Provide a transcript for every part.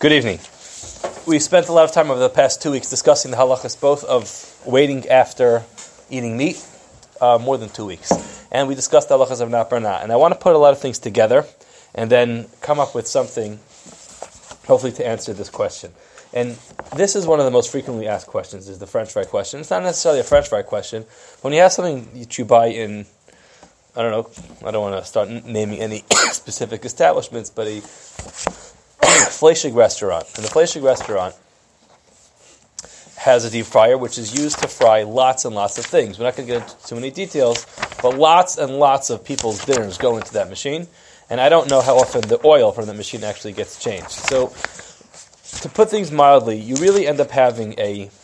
Good evening. We spent a lot of time over the past 2 weeks discussing the halachas both of waiting after eating meat, more than 2 weeks. And we discussed the halachas of not barna. And I want to put a lot of things together and then come up with something, hopefully, to answer this question. And this is one of the most frequently asked questions, is the French fry question. It's not necessarily a French fry question. When you have something that you buy in, I don't want to start naming any specific establishments, but a Fleischig restaurant. And the Fleischig restaurant has a deep fryer which is used to fry lots and lots of things. We're not going to get into too many details, but lots and lots of people's dinners go into that machine. And I don't know how often the oil from the machine actually gets changed. So, to put things mildly, you really end up having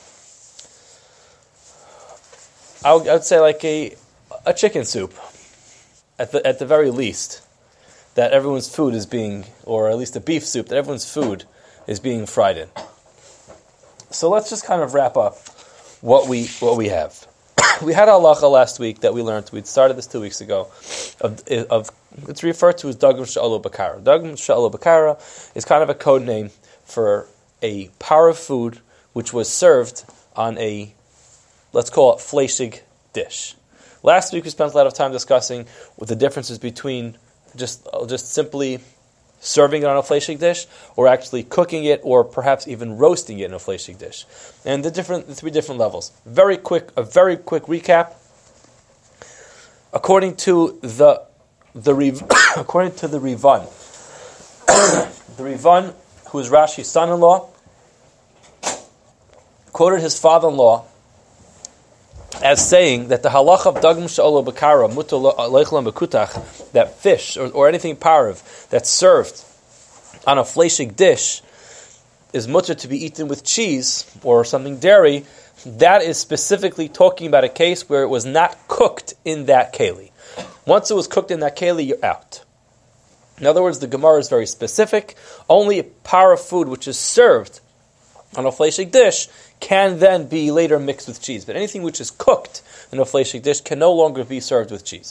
I would say like a chicken soup, at the very least, that everyone's food is being, or at least a beef soup, that everyone's food is being fried in. So let's just kind of wrap up what we have. We had a halacha last week that we learned. We started this 2 weeks ago. Of it's referred to as dagim she'alu bakara. Dagim she'alu bakara is kind of a code name for a par of food which was served on a, let's call it, fleischig dish. Last week we spent a lot of time discussing what the differences between just simply serving it on a fleischig dish, or actually cooking it, or perhaps even roasting it in a fleischig dish, and the three different levels. A very quick recap. According to the according to the Rivan, the Rivan, who is Rashi's son-in-law, quoted his father-in-law as saying that the halacha of dagim she'alu bakara mutar leichlam bekutach, that fish or anything parav that's served on a fleischig dish is mutar to be eaten with cheese or something dairy. That is specifically talking about a case where it was not cooked in that keli. Once it was cooked in that keli, you're out. In other words, the Gemara is very specific. Only a par of food which is served on a fleischig dish can then be later mixed with cheese. But anything which is cooked in a fleischig dish can no longer be served with cheese.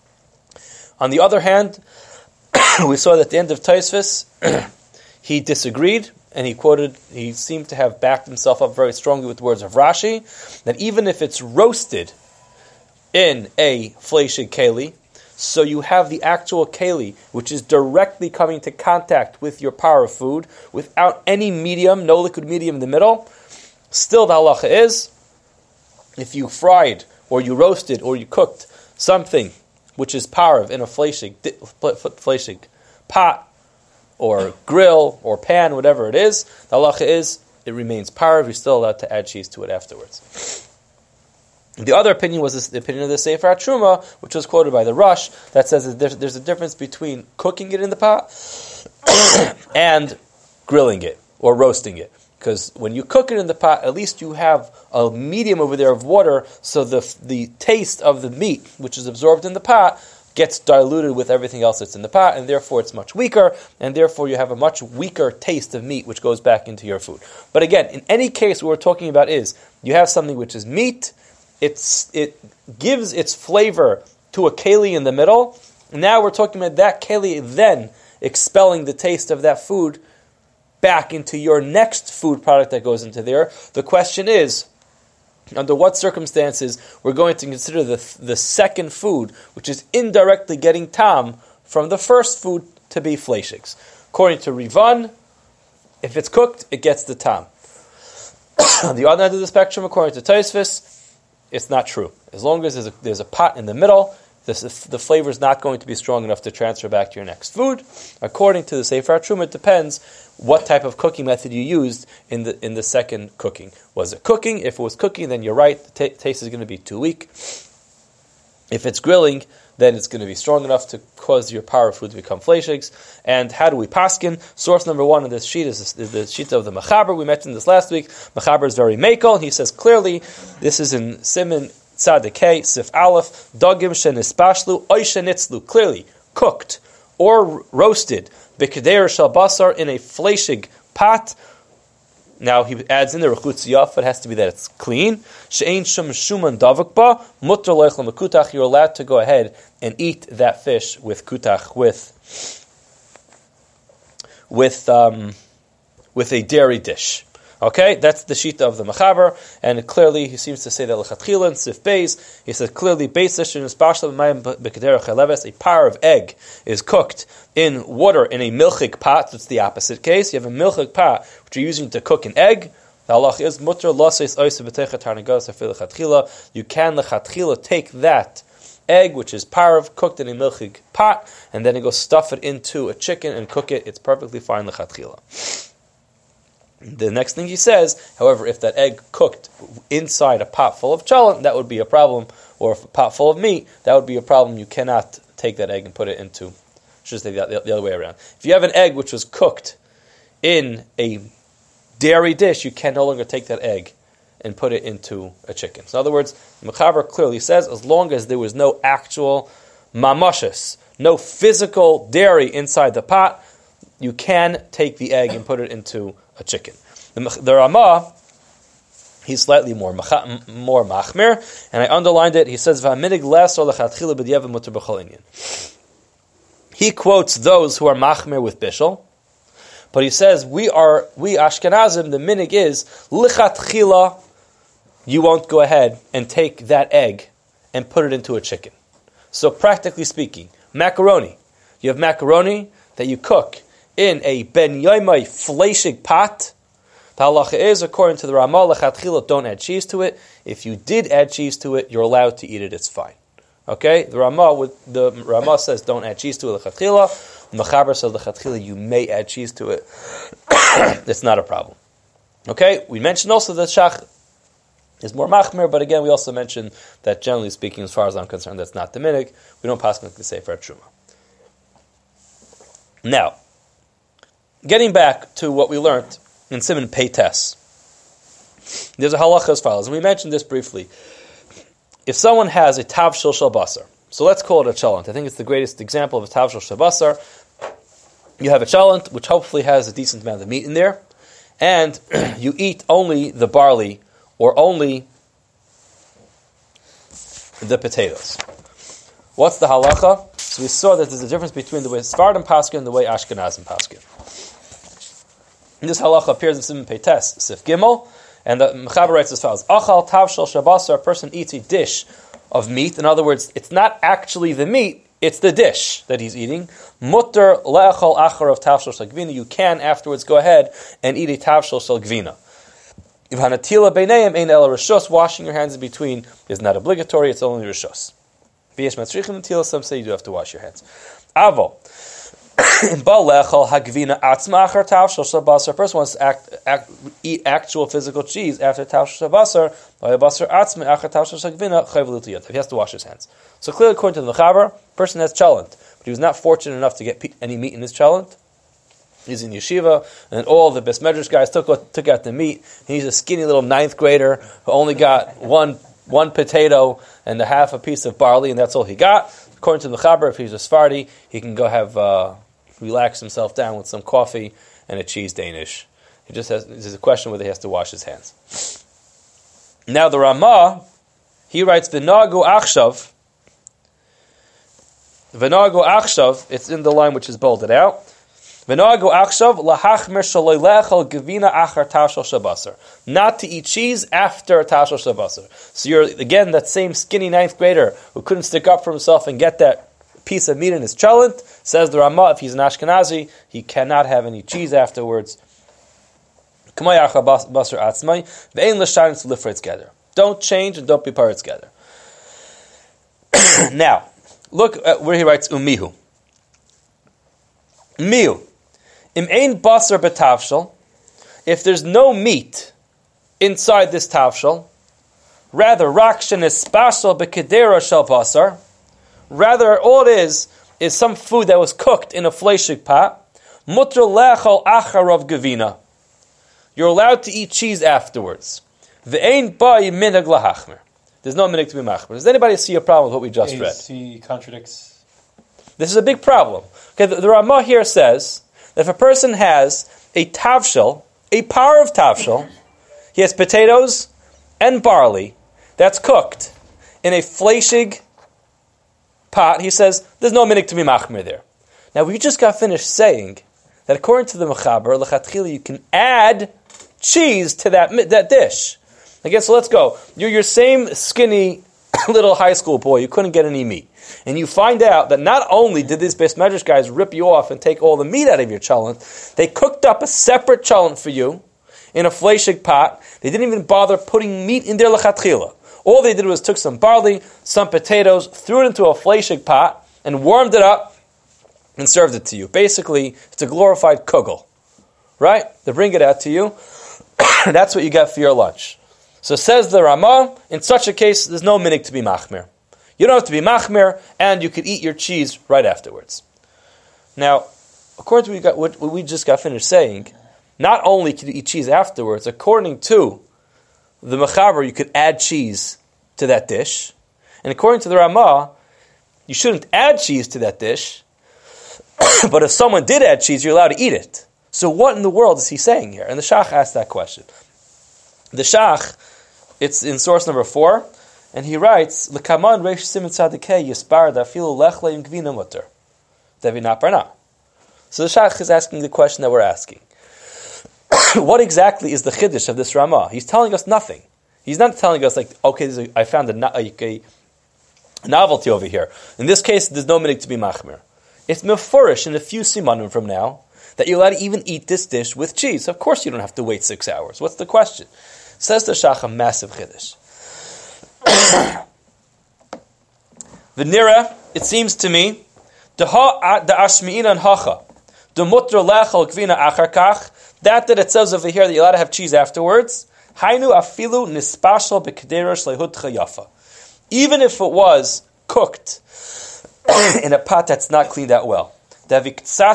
On the other hand, we saw that at the end of Tosfos, he disagreed, and he seemed to have backed himself up very strongly with the words of Rashi, that even if it's roasted in a fleischig keli, so you have the actual keli, which is directly coming to contact with your par of food, without any medium, no liquid medium in the middle, still the halacha is, if you fried, or you roasted, or you cooked something which is parav in a fleischig pot, or grill, or pan, whatever it is, the halacha is, it remains parav, you're still allowed to add cheese to it afterwards. The other opinion was the opinion of the Sefer HaTruma, which was quoted by the Rush, that says that there's a difference between cooking it in the pot and grilling it, or roasting it. Because when you cook it in the pot, at least you have a medium over there of water, so the taste of the meat, which is absorbed in the pot, gets diluted with everything else that's in the pot, and therefore it's much weaker, and therefore you have a much weaker taste of meat, which goes back into your food. But again, in any case, what we're talking about is, you have something which is meat, it gives its flavor to a keli in the middle. Now we're talking about that keli then expelling the taste of that food back into your next food product that goes into there. The question is, under what circumstances we're going to consider the second food, which is indirectly getting tam from the first food, to be fleishigs. According to Rivan, if it's cooked, it gets the tam. On the other end of the spectrum, according to Tosfos, it's not true. As long as there's a pot in the middle, the flavor is not going to be strong enough to transfer back to your next food. According to the Sefer HaTruma, it depends what type of cooking method you used in the second cooking. Was it cooking? If it was cooking, then you're right, the taste is going to be too weak. If it's grilling, then it's going to be strong enough to cause your power food to become fleishigs. And how do we paskin? Source number one in this sheet is the sheet of the Mechaber. We mentioned this last week. Mechaber is very makel. He says clearly, this is in Siman Tzadikei, Sif Aleph, Dagim Shenispashlu, Oishenitzlu, clearly cooked or roasted, B'Keder Shal Basar, in a fleishig pot. Now he adds in the Rechutz Yaf, it has to be that it's clean. She'ein shum shuman davuk ba, mutter loichlam kutach, you're allowed to go ahead and eat that fish with kutach, with with a dairy dish. Okay, that's the shita of the Mechaber, and clearly he seems to say that l'chatchila and sif beis. He says clearly beis dish and especially a par of egg is cooked in water in a milchik pot. That's the opposite case. You have a milchik pot which you're using to cook an egg. The halach is mutter laseis oisa b'teicha tarnagas afil l'chatchila. You can l'chatchila take that egg, which is parav, cooked in a milchik pot, and then you go stuff it into a chicken and cook it. It's perfectly fine l'chatchila. The next thing he says, however, if that egg cooked inside a pot full of cholent, that would be a problem, or if a pot full of meat, that would be a problem. You cannot take that egg and put it into, should say the other way around. If you have an egg which was cooked in a dairy dish, you can no longer take that egg and put it into a chicken. So in other words, the Mechaber clearly says, as long as there was no actual mamashis, no physical dairy inside the pot, you can take the egg and put it into a chicken. The Ramah, he's slightly more machmir, and I underlined it. He says, he quotes those who are machmir with bishul, but he says, we Ashkenazim, the minig is, lichatchila, you won't go ahead and take that egg and put it into a chicken. So practically speaking, macaroni. You have macaroni that you cook in a ben yoimai fleshig pot. The halacha is, according to the Ramah, lechatchila, don't add cheese to it. If you did add cheese to it, you're allowed to eat it, it's fine. Okay? The Ramah says don't add cheese to it, lechatchila. The Mechaber says lechatchila, you may add cheese to it. It's not a problem. Okay? We mentioned also that shach is more machmir, but again, we also mentioned that generally speaking, as far as I'm concerned, that's not the minig. We don't pass the sefer truma. Now, getting back to what we learned in Siman Peites, there's a halacha as follows, and we mentioned this briefly. If someone has a tav shel basar, so let's call it a cholent. I think it's the greatest example of a tav shel basar. You have a cholent, which hopefully has a decent amount of meat in there, and you eat only the barley or only the potatoes. What's the halacha? So we saw that there's a difference between the way Sephardim paskin and the way Ashkenazim paskin. This halacha appears in Siman Peites, Sif Gimel, and the Mechaber writes as follows: Achal tav shel basar, a person eats a dish of meat. In other words, it's not actually the meat; it's the dish that he's eating. Mutter le'achal achar of tav shel gvina. You can afterwards go ahead and eat a tav shel gvina. If hanatila beineim ein el rishos, washing your hands in between is not obligatory; it's only rishos. V'yesh matzrichim natila. Some say you do have to wash your hands. Avo. A person wants to eat actual physical cheese after tav shel basar. He has to wash his hands. So clearly, according to the Mechaber, person has cholent, but he was not fortunate enough to get any meat in his cholent. He's in yeshiva, and all the Beis Medrash guys took out the meat. He's a skinny little 9th grader who only got one potato and a half a piece of barley, and that's all he got. According to the Mechaber, if he's a Sephardi, he can go have relax himself down with some coffee and a cheese Danish. There's a question whether he has to wash his hands. Now the Ramah, he writes, V'nagu achshav, it's in the line which is bolded out. V'nagu achshav lahachmer shaloi lechel gevina achar tav shel basar. Not to eat cheese after tav shel basar. So you're, again, that same skinny 9th grader who couldn't stick up for himself and get that piece of meat in his cholent, says the Ramah, if he's an Ashkenazi, he cannot have any cheese afterwards. Don't change and don't be part together. Now, look at where he writes umihu. Miu. Im ein basar betavshel. If there's no meat inside this tavshel, rather rakshen espashel bekedera shel basar. Rather, all it is some food that was cooked in a fleshig pot. Mutter lechol acharav gevina. You're allowed to eat cheese afterwards. Ve'ein ba'i minhag lahachmer. There's no minhag to be machmer. Does anybody see a problem with what we just read? He contradicts. This is a big problem. Okay, the Ramah here says that if a person has a tavshel, a par of tavshel, he has potatoes and barley that's cooked in a fleshig pot, he says, there's no minhag to be machmer there. Now, we just got finished saying that according to the Mechaber, lechatchila, you can add cheese to that dish. Again, so let's go. You're your same skinny little high school boy. You couldn't get any meat. And you find out that not only did these Beis Medrash guys rip you off and take all the meat out of your cholent, they cooked up a separate cholent for you in a fleshig pot. They didn't even bother putting meat in their lechatchila. All they did was took some barley, some potatoes, threw it into a fleshig pot, and warmed it up and served it to you. Basically, it's a glorified kugel. Right? They bring it out to you. That's what you get for your lunch. So says the Ramah, in such a case, there's no minig to be machmir. You don't have to be machmir, and you could eat your cheese right afterwards. Now, according to what we just got finished saying, not only can you eat cheese afterwards, according to the Mechaber, you could add cheese to that dish. And according to the Ramah, you shouldn't add cheese to that dish, but if someone did add cheese, you're allowed to eat it. So what in the world is he saying here? And the Shach asked that question. The Shach, it's in source number 4, and he writes, "L'kaman reish simin tzadikei yispar dafilu lechle im gvina mutter devina parna." So the Shach is asking the question that we're asking. What exactly is the chiddush of this Ramah? He's telling us nothing. He's not telling us like, okay, I found a novelty over here. In this case, there's no minig to be machmir. It's mefurish in a few simanim from now that you're allowed to even eat this dish with cheese. Of course you don't have to wait 6 hours. What's the question? Says the Shach, a massive chiddush. V'nira, it seems to me, that it says over here that you're allowed to have cheese afterwards, even if it was cooked in a pot that's not cleaned out well. What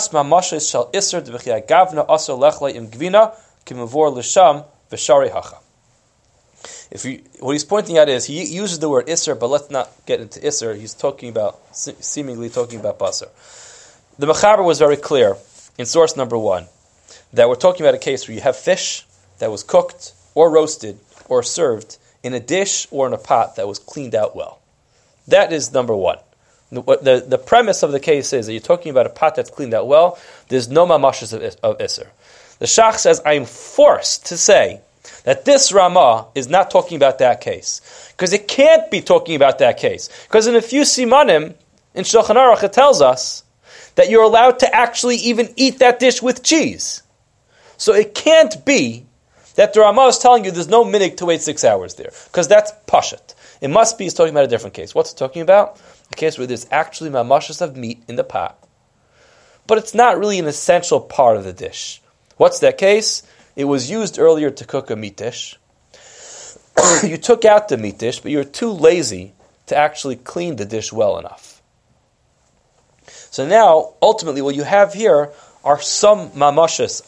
he's pointing out is, he uses the word isser, but let's not get into isser. He's seemingly talking about basar. The Mechaber was very clear in source number 1 that we're talking about a case where you have fish that was cooked or roasted or served in a dish or in a pot that was cleaned out well. That is number 1. The premise of the case is that you're talking about a pot that's cleaned out well. There's no mamashas of isser. The Shach says, I'm forced to say that this Ramah is not talking about that case. Because it can't be talking about that case. Because in a few simanim, in Shulchan Aruch, it tells us that you're allowed to actually even eat that dish with cheese. So it can't be that the Ramah is telling you there's no minig to wait 6 hours there. Because that's pashat. It must be he's talking about a different case. What's it talking about? A case where there's actually mamashas of meat in the pot. But it's not really an essential part of the dish. What's that case? It was used earlier to cook a meat dish. You took out the meat dish, but you were too lazy to actually clean the dish well enough. So now, ultimately, what you have here are some mamashas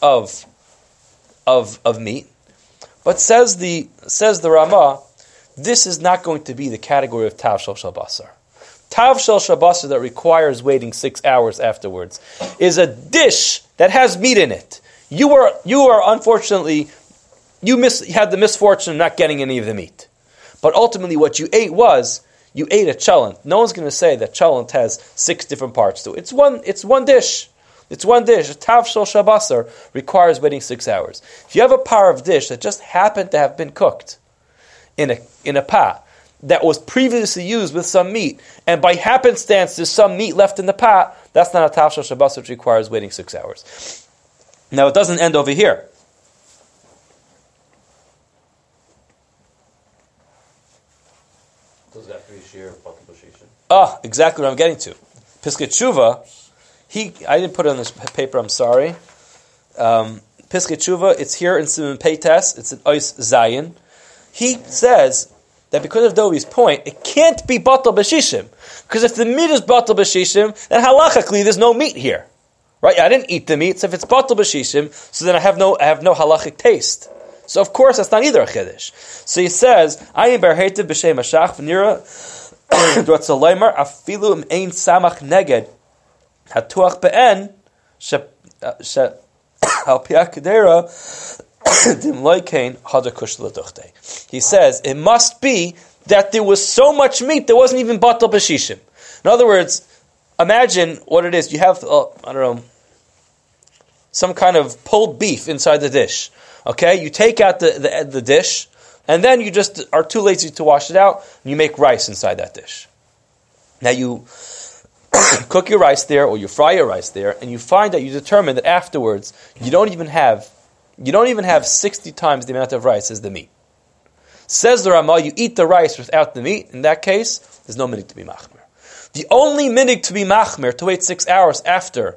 of meat. But says the Ramah, this is not going to be the category of tav shel shabasar. Tav shel shabasar that requires waiting 6 hours afterwards is a dish that has meat in it. You are unfortunately, you had the misfortune of not getting any of the meat. But ultimately what you ate was, you ate a cholent. No one's going to say that cholent has 6 different parts to it. It's one dish. It's one dish. A tav shel shabasar requires waiting 6 hours. If you have a par of dish that just happened to have been cooked in a pot that was previously used with some meat, and by happenstance there's some meat left in the pot, that's not a tav shel shabasar, which requires waiting 6 hours. Now it doesn't end over here. Does that have to be sheer batal b'shishim? Exactly what I'm getting to. Piskei Tshuva, I didn't put it on this paper, I'm sorry. Piskei Tshuva, it's here in Siman Peites, it's in Ois Zayin. He says that because of Dovi's point, it can't be batal b'shishim. Because if the meat is batal b'shishim, then halachically there's no meat here. Right? I didn't eat the meat, so if it's batal b'shishim, so then I have no halachic taste. So of course that's not either a chiddush. So he says, "Ayin berhetiv b'shem hashach v'nira d'ratzalaymer afilu im ein samach neged hatuach be'en al piakadera dim loikein hadakush l'duchte." He says it must be that there was so much meat there wasn't even batal b'shishim. In other words, imagine what it is. You have, I don't know, some kind of pulled beef inside the dish. Okay, you take out the dish, and then you just are too lazy to wash it out, and you make rice inside that dish. Now you cook your rice there, or you fry your rice there, and you find that you determine that afterwards you don't even have 60 times the amount of rice as the meat. Says the Ramah, you eat the rice without the meat. In that case, there's no minig to be machmer. The only minig to be machmer, to wait 6 hours after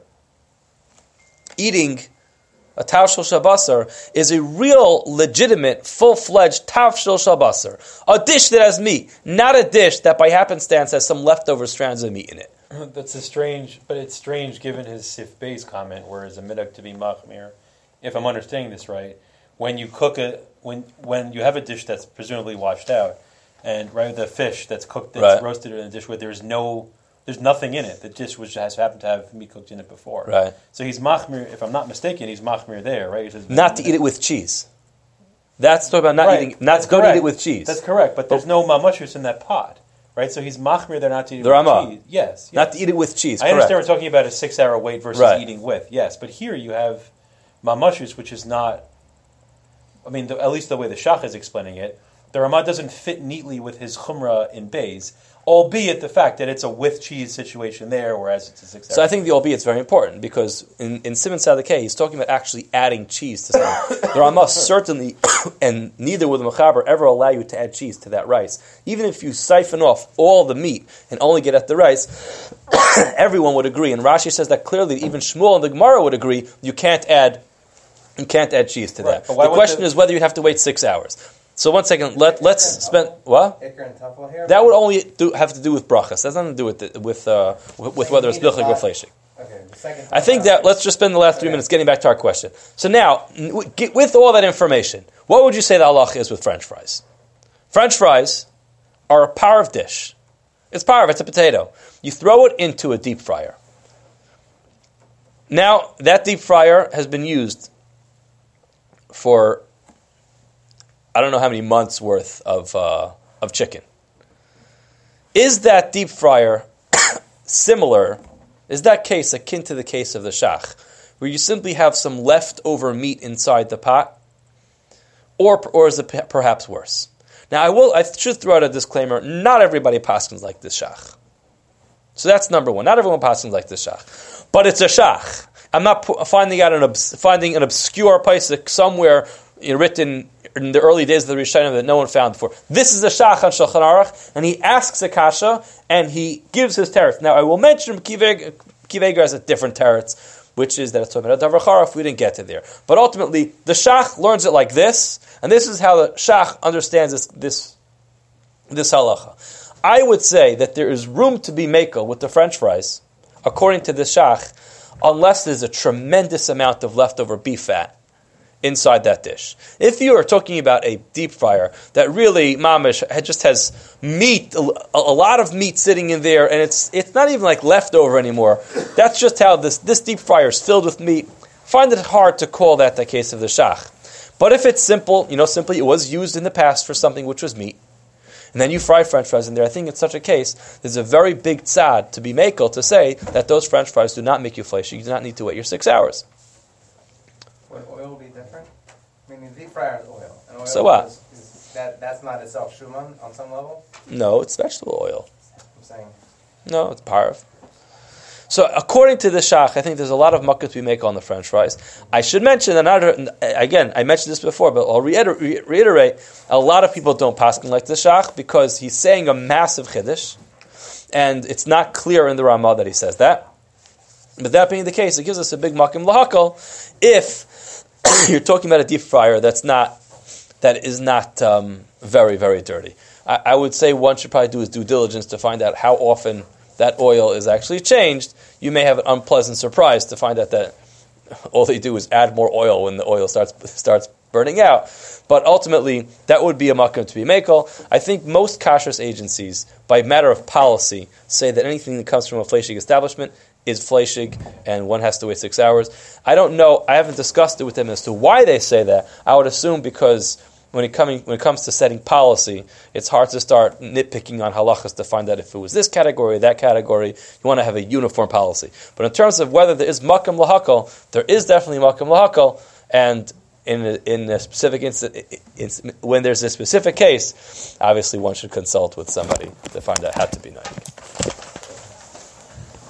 eating a tav shel shabasar, is a real, legitimate, full-fledged tav shel shabasar. A dish that has meat, not a dish that by happenstance has some leftover strands of meat in it. It's strange given his Sif Beis comment, where it's a midag to be machmir. If I'm understanding this right, when you cook when you have a dish that's presumably washed out, and the fish that's cooked, that's roasted in a dish where there's nothing in it. The dish has happened to have meat cooked in it before. Right. So he's machmir. If I'm not mistaken, he's machmir there, right? He says, not to eat it with cheese. That's talking about not eating. Not go to eat it with cheese. That's correct. But there's no mamashus in that pot, right? So he's machmir there not to eat it with cheese. Yes. Not to eat it with cheese. I understand we're talking about a 6-hour wait versus eating with. Yes, but here you have mamashus, which is not. I mean, at least the way the Shach is explaining it, the Ramah doesn't fit neatly with his chumrah in Beis, albeit the fact that it's a with cheese situation there, whereas it's a 6-hour. So I think the albeit is very important, because in Simon Sadekeh, he's talking about actually adding cheese to something. The Ramah certainly, and neither will the Mechaber ever allow you to add cheese to that rice. Even if you siphon off all the meat and only get at the rice, everyone would agree. And Rashi says that clearly, even Shmuel and the Gemara would agree, you can't add cheese to that. The question is whether you have to wait 6 hours. So 1 second, let's spend what? Ikr and Tafel here? That would only have to do with brachas. That's nothing to do with whether it's bilchig or fleishig. Okay, the second. I think that let's just spend the last 3 minutes getting back to our question. So now, with all that information, what would you say the halacha is with French fries? French fries are a parv dish. It's parv. It's a potato. You throw it into a deep fryer. Now that deep fryer has been used for I don't know how many months worth of chicken. Is that deep fryer similar? Is that case akin to the case of the shach, where you simply have some leftover meat inside the pot, or is it perhaps worse? Now I should throw out a disclaimer: not everybody paskins like this shach. So that's number one. Not everyone paskins like this shach, but it's a shach. I'm not finding an obscure pasuk somewhere written in the early days of the Rishonim that no one found before. This is a shach on Shulchan Aruch, and he asks a kasha, and he gives his teretz. Now, I will mention Kiveger has a different teretz, which is that it's talking about Davar Charaf. We didn't get to there. But ultimately, the shach learns it like this, and this is how the shach understands this halacha. I would say that there is room to be mekel with the French fries, according to the shach, unless there's a tremendous amount of leftover beef fat inside that dish. If you are talking about a deep fryer that really, mamish, just has meat, a lot of meat sitting in there, and it's not even like leftover anymore. That's just how this deep fryer is filled with meat. Find it hard to call that the case of the shach. But if it's simple, simply it was used in the past for something which was meat, and then you fry French fries in there, I think in such a case, there's a very big tzad to be makel to say that those French fries do not make you flesh. You do not need to wait your 6 hours. Would oil be different? I mean, the deep fryer is oil. And oil So what? That's not itself shuman on some level? No, it's vegetable oil. I'm saying. No, it's parv. So according to the shach, I think there's a lot of makkah we make on the French fries. I should mention again, I mentioned this before, but I'll reiterate, a lot of people don't paskin like the shach because he's saying a massive chiddush, and it's not clear in the Ramah that he says that. But that being the case, it gives us a big makim lahakal if you're talking about a deep fryer that is not very, very dirty. I would say one should probably do his due diligence to find out how often that oil is actually changed. You may have an unpleasant surprise to find out that all they do is add more oil when the oil starts burning out. But ultimately, that would be a makom to be makel. I think most kashrus agencies, by matter of policy, say that anything that comes from a fleshig establishment is fleshig, and one has to wait 6 hours. I don't know. I haven't discussed it with them as to why they say that. I would assume because when it comes to setting policy, it's hard to start nitpicking on halachas to find out if it was this category or that category. You want to have a uniform policy. But in terms of whether there is makam lahakal, there is definitely makam lahakal, and in a specific when there's a specific case, obviously one should consult with somebody to find out how to be naik.